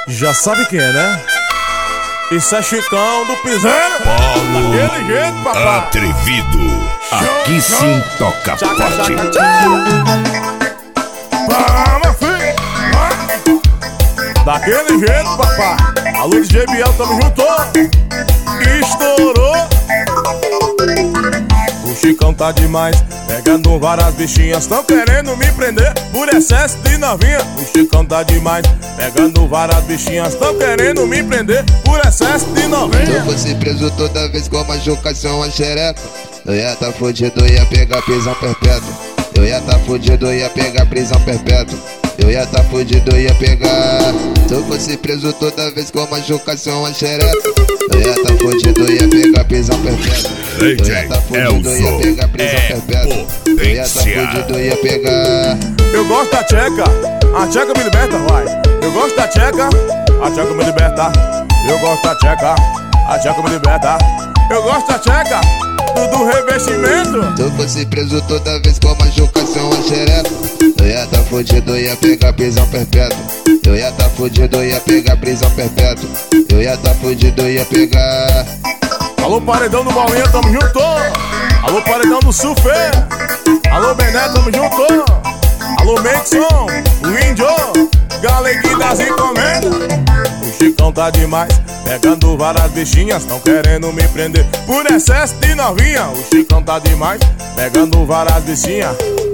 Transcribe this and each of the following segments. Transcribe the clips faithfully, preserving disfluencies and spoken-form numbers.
Já sabe quem é, né? Isso é Chicão do Piseiro. Paulo Daquele jeito, papai. Atrevido. Aqui Show, sim toca Tchaca, pode. tchaca, tchaca. Vamos, filho. Daquele jeito, papai. Alô, D J Biel, tamo junto. Estourou. O Chicão tá demais, pegando várias bichinhas, tão querendo me prender por excesso de novinha. O Chicão tá demais, pegando várias bichinhas, tão querendo me prender por excesso de novinha. Se eu fosse preso toda vez com machucação a xereca, eu ia tá fudido, ia pegar prisão perpétua. Eu ia tá fudido, ia pegar prisão perpétua. Eu ia tá fudido, ia pegar. Se eu fosse preso toda vez com machucação a xereca, eu ia tá fudido, ia pegar prisão perpétua. Eu ia tá fudido, ia pegar prisão perpétua. Eu ia tá fudido, ia pegar. Eu gosto da tcheca, a tcheca me liberta, vai. Eu gosto da tcheca, a tcheca me liberta. Eu gosto da tcheca, a tcheca me liberta. Eu gosto da tcheca, do revestimento. Se eu fosse preso toda vez com machucação a xereca, eu ia tá fudido, ia pegar prisão perpétua. Eu ia tá fudido, ia pegar prisão perpétua. Eu ia tá fudido, ia pegar. Alô, paredão do Bolinha, tamo junto. Alô, paredão do Sulfé. Alô, Bené, tamo junto. Alô, Mexon, o Índio, Galeguinho das encomendas. O Chicão tá demais, pegando várias bichinhas, tão querendo me prender por excesso de novinha. O Chicão tá demais, pegando várias bichinhas.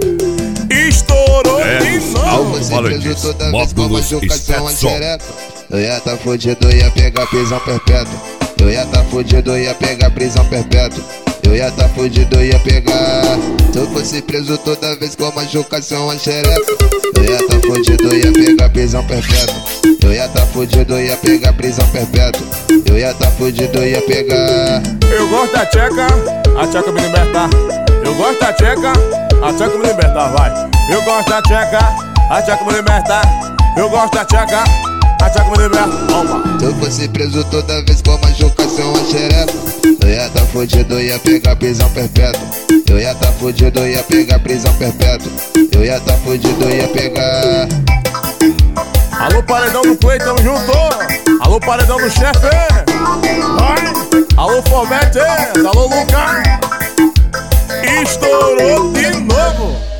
Estourou É, de novo. Alvo Você Valentes, preso toda vez com módulos machucação a Stetson. xereca, eu ia tá fudido, ia pegar prisão perpétua. Eu ia tá fudido, ia pegar prisão perpétua. Eu ia tá fudido, ia pegar. Se eu fosse preso toda vez com machucação a xereca, eu ia tá fudido, ia pegar prisão perpétua. Eu ia tá fudido, ia pegar prisão perpétua. Eu ia tá fudido, ia pegar. Eu gosto da tcheca, a tcheca me liberta. Eu gosto da tcheca, a tcheca me liberta, vai. Eu gosto da tcheca, a tcheca me liberta. Eu gosto da tcheca, a tcheca me liberta. Toma. Se eu fosse preso toda vez com machucação a xereca, eu ia tá fudido, ia pegar prisão perpétua. Eu ia tá fudido, ia pegar prisão perpétua. Eu ia tá fudido, ia pegar. Alô, paredão do Play, tamo junto. Alô, paredão do chefe. Vai. Alô, Formete. Alô, Lucas. Estourou de novo.